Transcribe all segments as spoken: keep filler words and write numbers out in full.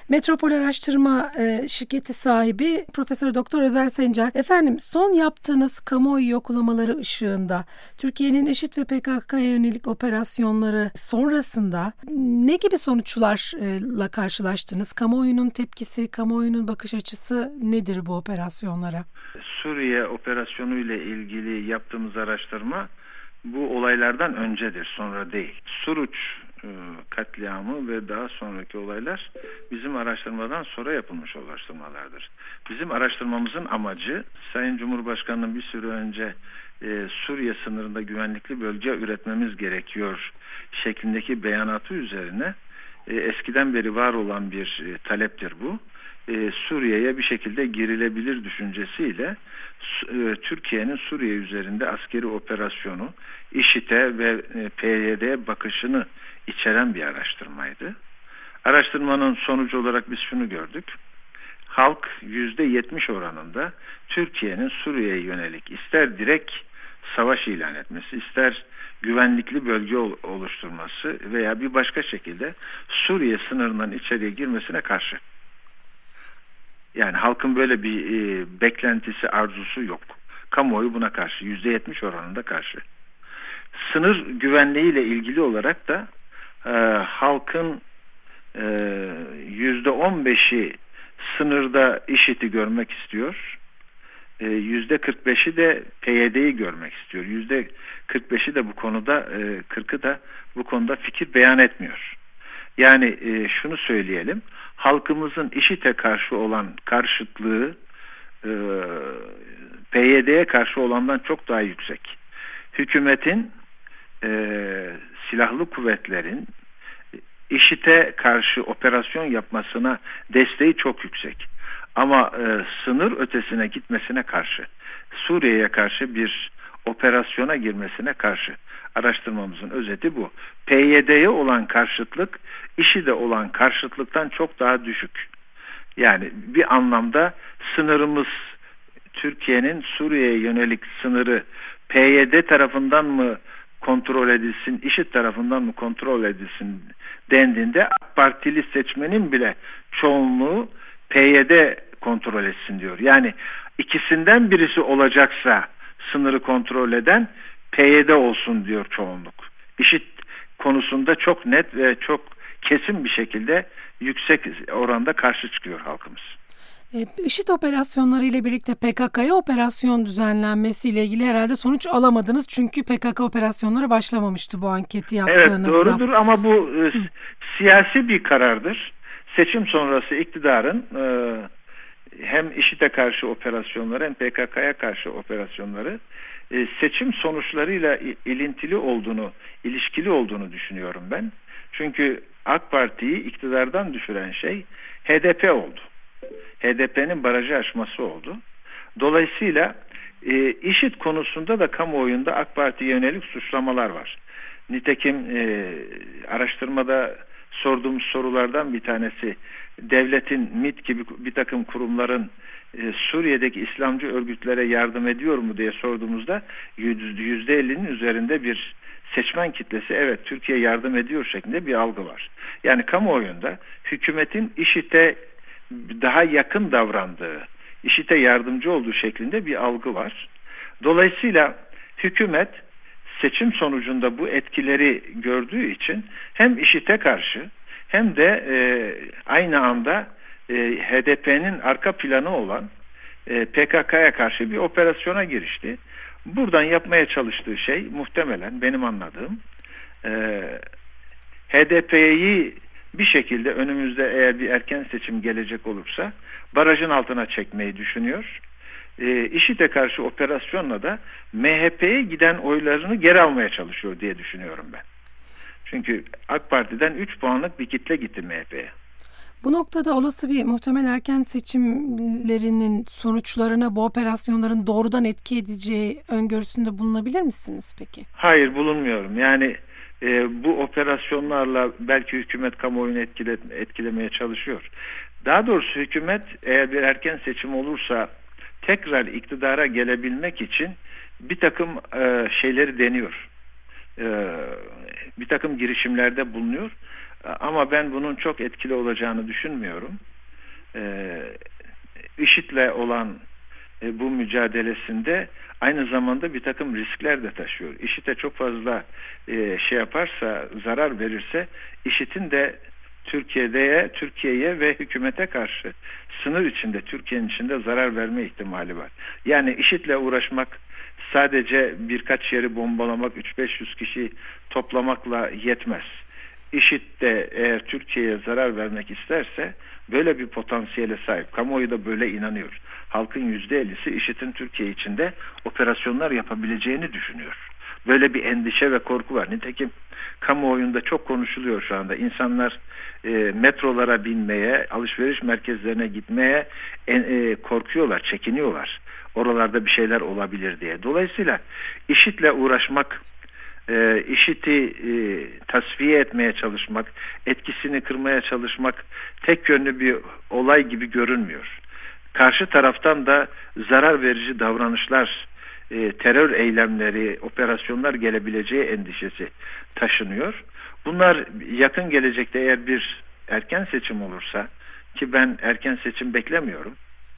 Metropol Araştırma e, Şirketi sahibi Profesör Doktor Özer Sencer. Efendim, son yaptığınız kamuoyu yoklamaları ışığında Türkiye'nin IŞİD ve P K K'ya yönelik operasyonları sonrasında ne gibi sonuçlarla karşılaştınız? Kamuoyunun tepkisi, kamuoyunun bakış açısı nedir bu operasyonlara? Suriye operasyonu ile ilgili yaptığımız araştırma bu olaylardan öncedir, sonra değil. Suruç e, katliamı ve daha sonraki olaylar bizim araştırmadan sonra yapılmış araştırmalardır. Bizim araştırmamızın amacı, Sayın Cumhurbaşkanı'nın bir süre önce e, Suriye sınırında güvenlikli bölge üretmemiz gerekiyor şeklindeki beyanatı üzerine e, eskiden beri var olan bir e, taleptir bu. E, Suriye'ye bir şekilde girilebilir düşüncesiyle e, Türkiye'nin Suriye üzerinde askeri operasyonu, IŞİD'e ve e, P Y D'ye bakışını içeren bir araştırmaydı. Araştırmanın sonucu olarak biz şunu gördük. Halk yüzde yetmiş oranında Türkiye'nin Suriye'ye yönelik ister direkt savaş ilan etmesi, ister güvenlikli bölge oluşturması veya bir başka şekilde Suriye sınırından içeriye girmesine karşı. Yani halkın böyle bir e, beklentisi, arzusu yok. Kamuoyu buna karşı, yüzde yetmiş oranında karşı. Sınır güvenliğiyle ilgili olarak da e, halkın e, yüzde on beşi sınırda IŞİD'i görmek istiyor. E, yüzde kırk beşi de P Y D'yi görmek istiyor. yüzde kırk beşi de bu konuda, e, kırkı da bu konuda fikir beyan etmiyor. Yani e, şunu söyleyelim, halkımızın IŞİD'e karşı olan karşıtlığı e, P Y D'ye karşı olandan çok daha yüksek. Hükümetin, e, silahlı kuvvetlerin IŞİD'e karşı operasyon yapmasına desteği çok yüksek. Ama e, sınır ötesine gitmesine karşı, Suriye'ye karşı bir operasyona girmesine karşı. Araştırmamızın özeti bu. P Y D'ye olan karşıtlık, IŞİD'e olan karşıtlıktan çok daha düşük. Yani bir anlamda sınırımız, Türkiye'nin Suriye'ye yönelik sınırı P Y D tarafından mı kontrol edilsin, IŞİD tarafından mı kontrol edilsin dendiğinde AK Partili seçmenin bile çoğunluğu P Y D kontrol etsin diyor. Yani ikisinden birisi olacaksa sınırı kontrol eden P Y D olsun diyor çoğunluk. IŞİD konusunda çok net ve çok kesin bir şekilde yüksek oranda karşı çıkıyor halkımız. IŞİD operasyonları ile birlikte P K K'ya operasyon düzenlenmesiyle ilgili herhalde sonuç alamadınız. Çünkü P K K operasyonları başlamamıştı bu anketi yaptığınızda. Evet, doğrudur ama bu e, siyasi bir karardır. Seçim sonrası iktidarın e, hem IŞİD'e karşı operasyonları hem P K K'ya karşı operasyonları e, seçim sonuçlarıyla ilintili olduğunu, ilişkili olduğunu düşünüyorum ben. Çünkü AK Parti'yi iktidardan düşüren şey H D P oldu. H D P'nin barajı aşması oldu. Dolayısıyla e, IŞİD konusunda da kamuoyunda AK Parti'ye yönelik suçlamalar var. Nitekim e, araştırmada sorduğumuz sorulardan bir tanesi, devletin MİT gibi bir takım kurumların e, Suriye'deki İslamcı örgütlere yardım ediyor mu diye sorduğumuzda yüzde ellinin üzerinde bir seçmen kitlesi evet Türkiye yardım ediyor şeklinde bir algı var. Yani kamuoyunda hükümetin IŞİD'e daha yakın davrandığı, IŞİD'e yardımcı olduğu şeklinde bir algı var. Dolayısıyla hükümet seçim sonucunda bu etkileri gördüğü için hem IŞİD'e karşı hem de e, aynı anda e, H D P'nin arka planı olan e, P K K'ya karşı bir operasyona girişti. Buradan yapmaya çalıştığı şey muhtemelen benim anladığım e, H D P'yi bir şekilde önümüzde eğer bir erken seçim gelecek olursa barajın altına çekmeyi düşünüyor. E, IŞİD'e karşı operasyonla da M H P'ye giden oylarını geri almaya çalışıyor diye düşünüyorum ben. Çünkü AK Parti'den üç puanlık bir kitle gitti M H P'ye. Bu noktada olası bir muhtemel erken seçimlerinin sonuçlarına bu operasyonların doğrudan etki edeceği öngörüsünde bulunabilir misiniz peki? Hayır, bulunmuyorum. Yani e, bu operasyonlarla belki hükümet kamuoyunu etkile, etkilemeye çalışıyor. Daha doğrusu hükümet eğer bir erken seçim olursa tekrar iktidara gelebilmek için bir takım e, şeyleri deniyor. E, bir takım girişimlerde bulunuyor. Ama ben bunun çok etkili olacağını düşünmüyorum. Ee, IŞİD'le olan e, bu mücadelesinde aynı zamanda bir takım riskler de taşıyor. IŞİD'e çok fazla e, şey yaparsa, zarar verirse, IŞİD'in de Türkiye'ye, Türkiye'ye ve hükümete karşı sınır içinde, Türkiye'nin içinde zarar verme ihtimali var. Yani IŞİD'le uğraşmak sadece birkaç yeri bombalamak, üç beş yüz kişi toplamakla yetmez. IŞİD de eğer Türkiye'ye zarar vermek isterse böyle bir potansiyele sahip. Kamuoyu da böyle inanıyor. Halkın yüzde ellisi IŞİD'in Türkiye içinde operasyonlar yapabileceğini düşünüyor. Böyle bir endişe ve korku var. Nitekim kamuoyunda çok konuşuluyor şu anda. İnsanlar e, metrolara binmeye, alışveriş merkezlerine gitmeye e, e, korkuyorlar, çekiniyorlar. Oralarda bir şeyler olabilir diye. Dolayısıyla IŞİD'le uğraşmak, e, IŞİD'i e, tasfiye etmeye çalışmak, etkisini kırmaya çalışmak tek yönlü bir olay gibi görünmüyor. Karşı taraftan da zarar verici davranışlar, e, terör eylemleri, operasyonlar gelebileceği endişesi taşınıyor. Bunlar yakın gelecekte eğer bir erken seçim olursa, ki ben erken seçim beklemiyorum,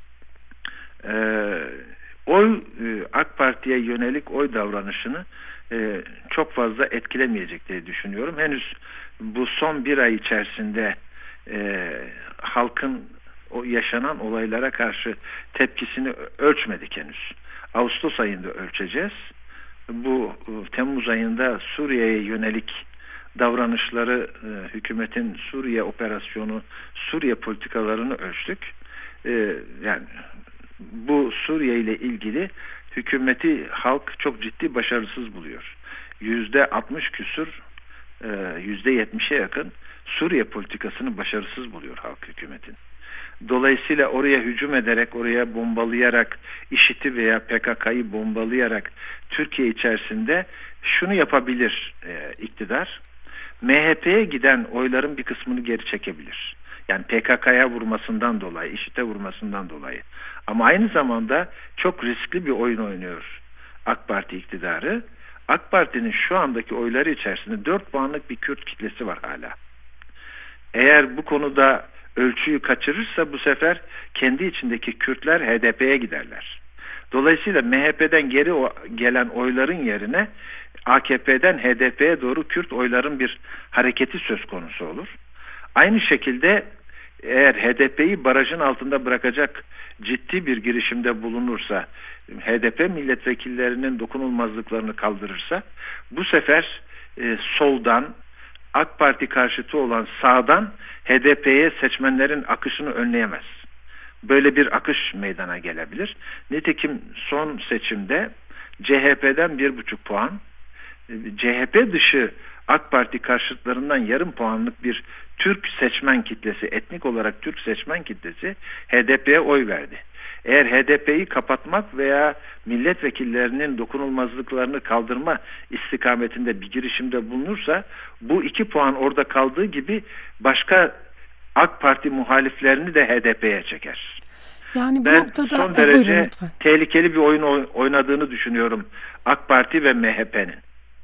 e, oy e, AK Parti'ye yönelik oy davranışını e, çok fazla etkilemeyecek diye düşünüyorum. Henüz bu son bir ay içerisinde e, halkın o yaşanan olaylara karşı tepkisini ölçmedik henüz. Ağustos ayında ölçeceğiz. Bu Temmuz ayında Suriye'ye yönelik davranışları, e, hükümetin Suriye operasyonu, Suriye politikalarını ölçtük. E, yani bu Suriye ile ilgili hükümeti halk çok ciddi başarısız buluyor. Yüzde altmış küsur, e, yüzde yetmişe yakın Suriye politikasını başarısız buluyor halk hükümetin. Dolayısıyla oraya hücum ederek, oraya bombalayarak, IŞİD'i veya P K K'yı bombalayarak Türkiye içerisinde şunu yapabilir e, iktidar. M H P'ye giden oyların bir kısmını geri çekebilir. Yani P K K'ya vurmasından dolayı, IŞİD'e vurmasından dolayı. Ama aynı zamanda çok riskli bir oyun oynuyor AK Parti iktidarı. AK Parti'nin şu andaki oyları içerisinde dört puanlık bir Kürt kitlesi var hala. Eğer bu konuda ölçüyü kaçırırsa bu sefer kendi içindeki Kürtler H D P'ye giderler. Dolayısıyla M H P'den geri gelen oyların yerine A K P'den H D P'ye doğru Kürt oyların bir hareketi söz konusu olur. Aynı şekilde eğer H D P'yi barajın altında bırakacak ciddi bir girişimde bulunursa, H D P milletvekillerinin dokunulmazlıklarını kaldırırsa, bu sefer e, soldan, AK Parti karşıtı olan sağdan H D P'ye seçmenlerin akışını önleyemez. Böyle bir akış meydana gelebilir. Nitekim son seçimde C H P'den bir buçuk puan, C H P dışı AK Parti karşıtlarından yarım puanlık bir Türk seçmen kitlesi, etnik olarak Türk seçmen kitlesi H D P'ye oy verdi. Eğer H D P'yi kapatmak veya milletvekillerinin dokunulmazlıklarını kaldırma istikametinde bir girişimde bulunursa, bu iki puan orada kaldığı gibi başka AK Parti muhaliflerini de H D P'ye çeker. Yani bu ben noktada son e, derece buyurun, lütfen. tehlikeli bir oyun oynadığını düşünüyorum AK Parti ve M H P'nin.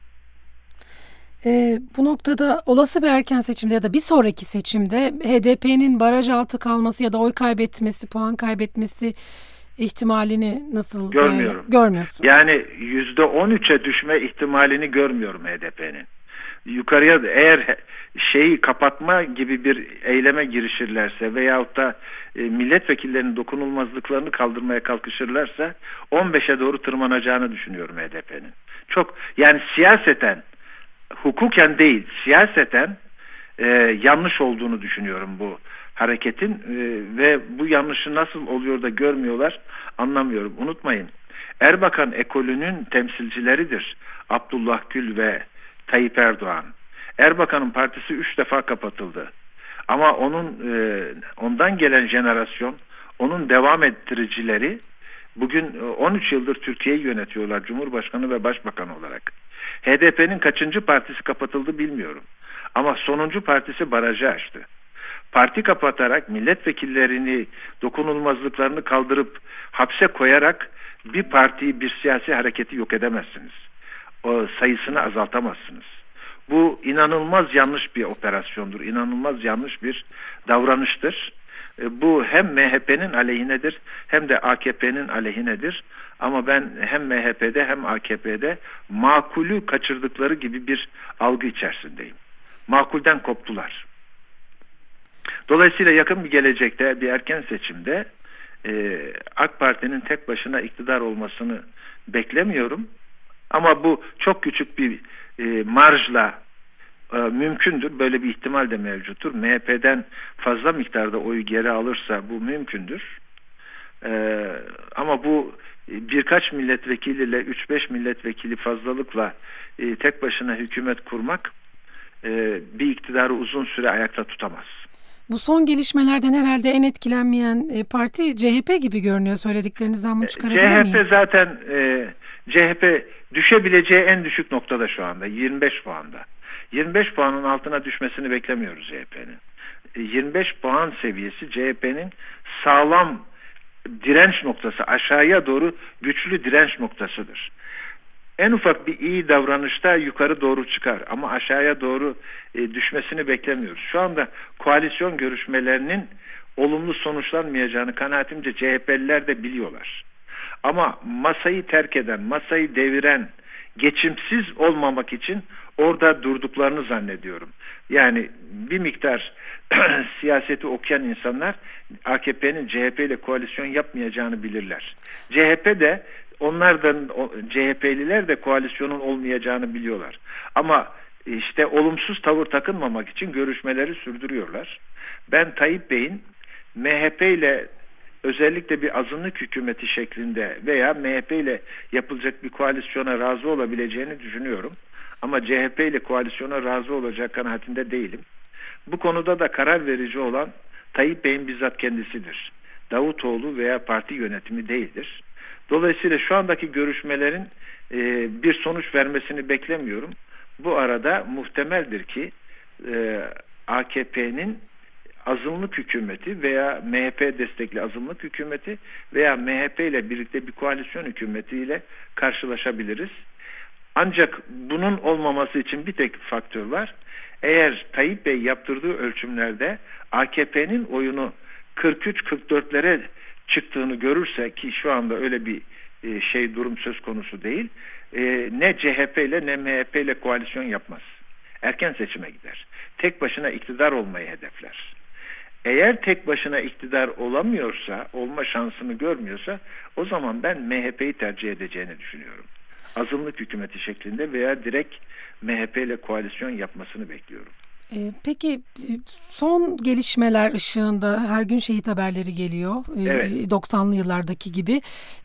E, bu noktada olası bir erken seçimde ya da bir sonraki seçimde H D P'nin baraj altı kalması ya da oy kaybetmesi, puan kaybetmesi ihtimalini nasıl görmüyorum? Değerli, görmüyorsun. Yani yüzde on üçe düşme ihtimalini görmüyorum H D P'nin. Yukarıya eğer şeyi kapatma gibi bir eyleme girişirlerse veyahut da e, milletvekillerinin dokunulmazlıklarını kaldırmaya kalkışırlarsa on beşe doğru tırmanacağını düşünüyorum H D P'nin. Çok, yani siyaseten, hukuken değil, siyaseten e, yanlış olduğunu düşünüyorum bu hareketin e, ve bu yanlışı nasıl oluyor da görmüyorlar anlamıyorum. Unutmayın, Erbakan ekolünün temsilcileridir Abdullah Gül ve Tayyip Erdoğan. Erbakan'ın partisi üç defa kapatıldı. Ama onun e, ondan gelen jenerasyon, onun devam ettiricileri bugün on üç yıldır Türkiye'yi yönetiyorlar, Cumhurbaşkanı ve Başbakan olarak. H D P'nin kaçıncı partisi kapatıldı bilmiyorum. Ama sonuncu partisi barajı açtı. Parti kapatarak, milletvekillerini, dokunulmazlıklarını kaldırıp hapse koyarak bir partiyi, bir siyasi hareketi yok edemezsiniz. O sayısını azaltamazsınız. Bu inanılmaz yanlış bir operasyondur. İnanılmaz yanlış bir davranıştır. Bu hem M H P'nin aleyhinedir hem de A K P'nin aleyhinedir. Ama ben hem M H P'de hem A K P'de makulü kaçırdıkları gibi bir algı içerisindeyim. Makulden koptular. Dolayısıyla yakın bir gelecekte bir erken seçimde e, AK Parti'nin tek başına iktidar olmasını beklemiyorum. Ama bu çok küçük bir e, marjla e, mümkündür. Böyle bir ihtimal de mevcuttur. M H P'den fazla miktarda oyu geri alırsa bu mümkündür. E, ama bu birkaç milletvekiliyle üç beş milletvekili fazlalıkla e, tek başına hükümet kurmak e, bir iktidarı uzun süre ayakta tutamaz. Bu son gelişmelerden herhalde en etkilenmeyen e, parti C H P gibi görünüyor. Söylediklerinizden bunu çıkarabilir miyim? C H P zaten e, C H P düşebileceği en düşük noktada şu anda. yirmi beş puanda. yirmi beş puanın altına düşmesini beklemiyoruz C H P'nin. E, yirmi beş puan seviyesi C H P'nin sağlam direnç noktası, aşağıya doğru güçlü direnç noktasıdır. En ufak bir iyi davranışta yukarı doğru çıkar ama aşağıya doğru e, düşmesini beklemiyoruz. Şu anda koalisyon görüşmelerinin olumlu sonuçlanmayacağını kanaatimce C H P'liler de biliyorlar. Ama masayı terk eden, masayı deviren, geçimsiz olmamak için orada durduklarını zannediyorum. Yani bir miktar siyaseti okuyan insanlar A K P'nin C H P ile koalisyon yapmayacağını bilirler. C H P de onlardan C H P'liler de koalisyonun olmayacağını biliyorlar. Ama işte olumsuz tavır takınmamak için görüşmeleri sürdürüyorlar. Ben Tayyip Bey'in M H P ile özellikle bir azınlık hükümeti şeklinde veya M H P ile yapılacak bir koalisyona razı olabileceğini düşünüyorum. Ama C H P ile koalisyona razı olacak kanaatinde değilim. Bu konuda da karar verici olan Tayyip Bey'in bizzat kendisidir. Davutoğlu veya parti yönetimi değildir. Dolayısıyla şu andaki görüşmelerin e, bir sonuç vermesini beklemiyorum. Bu arada muhtemeldir ki e, A K P'nin azınlık hükümeti veya M H P destekli azınlık hükümeti veya M H P ile birlikte bir koalisyon hükümetiyle karşılaşabiliriz. Ancak bunun olmaması için bir tek faktör var. Eğer Tayyip Bey yaptırdığı ölçümlerde A K P'nin oyunu kırk üç kırk dörtlere çıktığını görürse, ki şu anda öyle bir e, şey durum söz konusu değil, e, ne C H P ile ne M H P ile koalisyon yapmaz. Erken seçime gider. Tek başına iktidar olmayı hedefler. Eğer tek başına iktidar olamıyorsa, olma şansını görmüyorsa, o zaman ben M H P'yi tercih edeceğini düşünüyorum. Azınlık hükümeti şeklinde veya direkt M H P ile koalisyon yapmasını bekliyorum. Peki son gelişmeler ışığında her gün şehit haberleri geliyor. Evet. doksanlı yıllardaki gibi.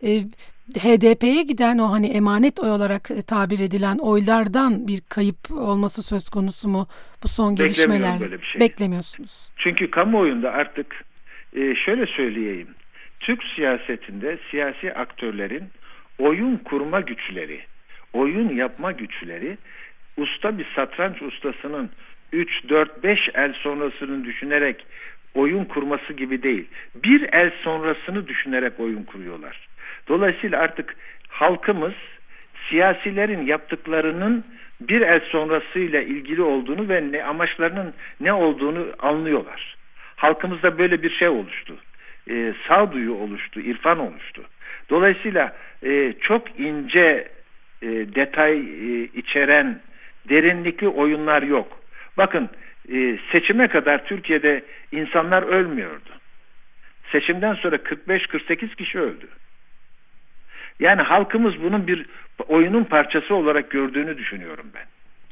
H D P'ye giden o hani emanet oy olarak tabir edilen oylardan bir kayıp olması söz konusu mu bu son gelişmeler? Böyle bir şey. Beklemiyorsunuz. Çünkü kamuoyunda artık şöyle söyleyeyim. Türk siyasetinde siyasi aktörlerin oyun kurma güçleri, oyun yapma güçleri, usta bir satranç ustasının üç dört beş el sonrasını düşünerek oyun kurması gibi değil. Bir el sonrasını düşünerek oyun kuruyorlar. Dolayısıyla artık halkımız siyasilerin yaptıklarının bir el sonrasıyla ilgili olduğunu ve ne amaçlarının ne olduğunu anlıyorlar. Halkımızda böyle bir şey oluştu. E, sağduyu oluştu, irfan oluştu. Dolayısıyla e, çok ince e, detay e, içeren derinlikli oyunlar yok. Bakın e, seçime kadar Türkiye'de insanlar ölmüyordu. Seçimden sonra kırk beş kırk sekiz kişi öldü. Yani halkımız bunun bir oyunun parçası olarak gördüğünü düşünüyorum ben.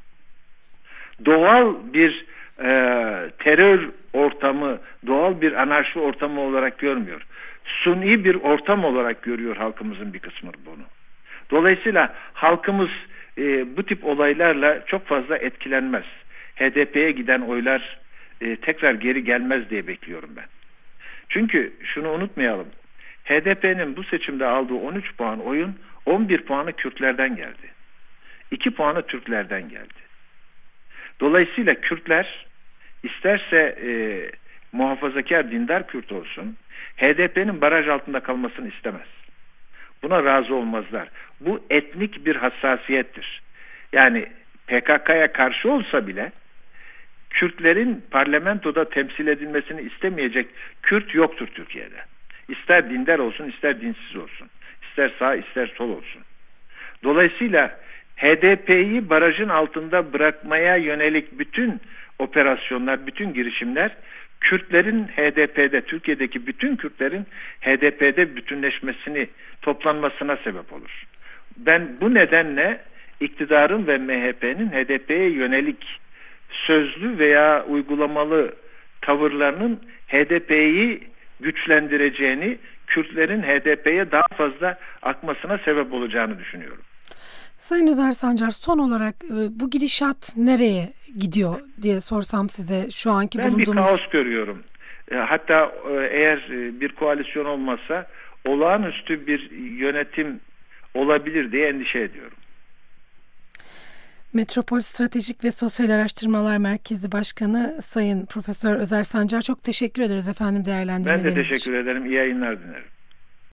Doğal bir e, terör ortamı, doğal bir anarşi ortamı olarak görmüyor. Suni bir ortam olarak görüyor halkımızın bir kısmı bunu. Dolayısıyla halkımız e, bu tip olaylarla çok fazla etkilenmez. H D P'ye giden oylar e, tekrar geri gelmez diye bekliyorum ben. Çünkü şunu unutmayalım. H D P'nin bu seçimde aldığı on üç puan oyun, on bir puanı Kürtlerden geldi. iki puanı Türklerden geldi. Dolayısıyla Kürtler isterse e, muhafazakar dindar Kürt olsun, H D P'nin baraj altında kalmasını istemez. Buna razı olmazlar. Bu etnik bir hassasiyettir. Yani P K K'ya karşı olsa bile Kürtlerin parlamentoda temsil edilmesini istemeyecek Kürt yoktur Türkiye'de. İster dindar olsun, ister dinsiz olsun. İster sağ, ister sol olsun. Dolayısıyla H D P'yi barajın altında bırakmaya yönelik bütün operasyonlar, bütün girişimler Kürtlerin H D P'de, Türkiye'deki bütün Kürtlerin H D P'de bütünleşmesini, toplanmasına sebep olur. Ben bu nedenle iktidarın ve M H P'nin H D P'ye yönelik sözlü veya uygulamalı tavırlarının H D P'yi güçlendireceğini, Kürtlerin H D P'ye daha fazla akmasına sebep olacağını düşünüyorum. Sayın Özer Sancar, son olarak bu gidişat nereye gidiyor diye sorsam size, şu anki ben bulunduğumuz... Ben bir kaos görüyorum. Hatta eğer bir koalisyon olmazsa olağanüstü bir yönetim olabilir diye endişe ediyorum. Metropol Stratejik ve Sosyal Araştırmalar Merkezi Başkanı Sayın Profesör Özer Sancar, çok teşekkür ederiz efendim değerlendirmeleriniz için. Ben de teşekkür ederim. İyi yayınlar dilerim.